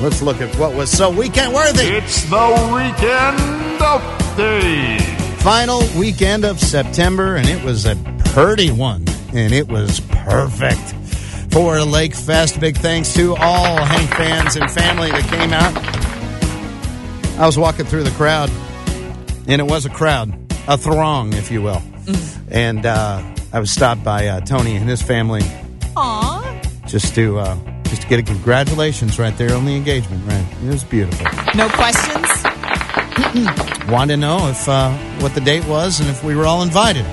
let's look at what was so weekend-worthy. It's the Weekend Update. Final weekend of September, and it was a purty one, and it was perfect for Lake Fest. Big thanks to all Hank fans and family that came out. I was walking through the crowd, and it was a crowd, a throng, if you will. And I was stopped by Tony and his family. Aww. Just to get a congratulations right there on the engagement, right? It was beautiful. No questions? Wanted to know if what the date was and if we were all invited.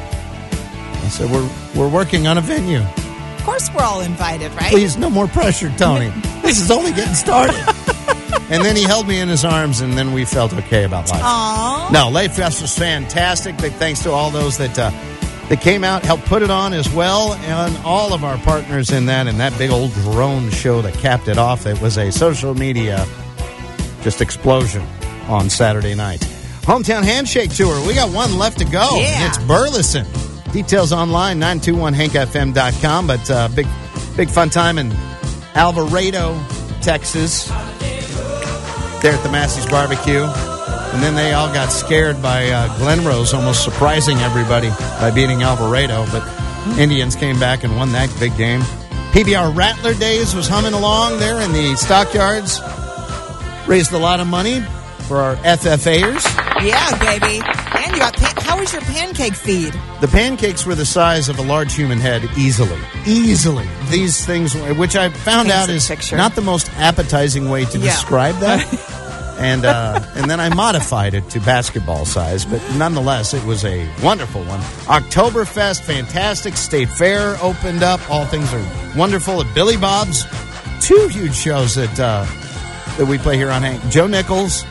I said, we're working on a venue. Of course we're all invited, right? Please, no more pressure, Tony. This is only getting started. And then he held me in his arms, and then we felt okay about life. Aww. No, Lake Fest was fantastic. Big thanks to all those that came out, helped put it on as well, and all of our partners in that, and that big old drone show that capped it off. It was a social media just explosion on Saturday night. Hometown Handshake Tour. We got one left to go. Yeah. It's Burleson. Details online, 921hankfm.com. But big fun time in Alvarado, Texas, there at the Massey's Barbecue. And then they all got scared by Glen Rose almost surprising everybody by beating Alvarado. But Indians came back and won that big game. PBR Rattler Days was humming along there in the stockyards. Raised a lot of money for our FFAers. Yeah, baby. And you got how was your pancake feed? The pancakes were the size of a large human head easily. These things, which I found out is not the most appetizing way to describe that. And then I modified it to basketball size, but nonetheless, it was a wonderful one. Oktoberfest, fantastic. State Fair opened up. All things are wonderful at Billy Bob's. 2 huge shows that we play here on Hank. Joe Nichols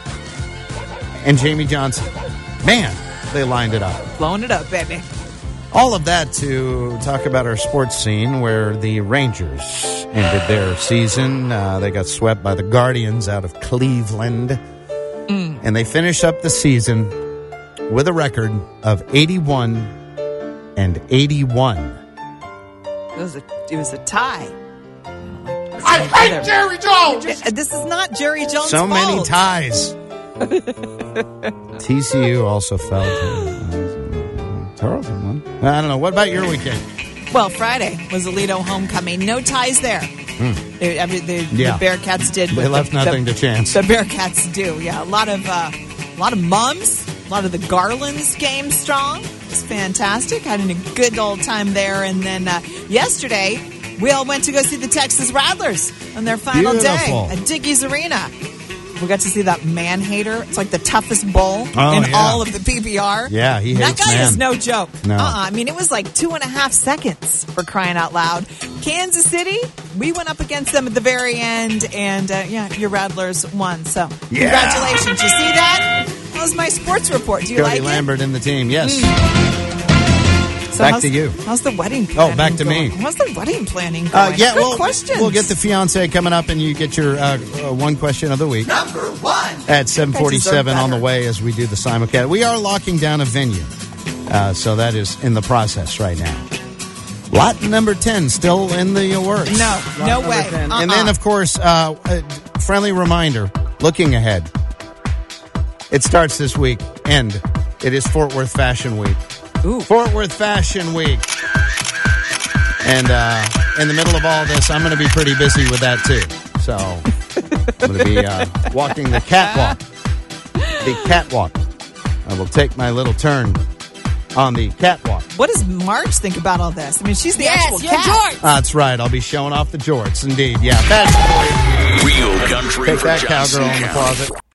and Jamie Johnson. Man, they lined it up. Blowing it up, baby. All of that to talk about our sports scene where the Rangers ended their season. They got swept by the Guardians out of Cleveland. And they finished up the season with a record of 81-81. It was a tie. I hate Jerry Jones! This is not Jerry Jones' So fault. many ties. TCU also fell to Tarleton won. I don't know. What about your weekend? Well, Friday was Aledo homecoming. No ties there. The Bearcats did. They left nothing to chance. The Bearcats do. Yeah, a lot of mums. A lot of the Garlands came strong. It was fantastic. Had a good old time there. And then yesterday, we all went to go see the Texas Rattlers on their final day at Dickies Arena. We got to see that man-hater. It's like the toughest bull in all of the PBR. Yeah, he hates that guy man. is no joke. No. I mean, it was like 2.5 seconds for crying out loud. Kansas City, we went up against them at the very end, and your Rattlers won. So, congratulations. You see that? That was my sports report. Do you Cody like Lambert and the team, yes. So back to you. How's the wedding planning back to going? me. How's the wedding planning going? Good questions. We'll get the fiance coming up, and you get your one question of the week. Number 1. At 7:47 on the way as we do the simulcast. We are locking down a venue, so that is in the process right now. Lot number 10 still in the works. No way. And then, of course, friendly reminder, looking ahead. It starts this week, and it is Fort Worth Fashion Week. Ooh. Fort Worth Fashion Week. And in the middle of all this, I'm going to be pretty busy with that, too. So I'm going to be walking the catwalk. The catwalk. I will take my little turn on the catwalk. What does Marge think about all this? I mean, she's the actual cat. Jorts. That's right. I'll be showing off the jorts, indeed. Yeah, fashion. Real country Take for that, Johnson cowgirl in the County. closet.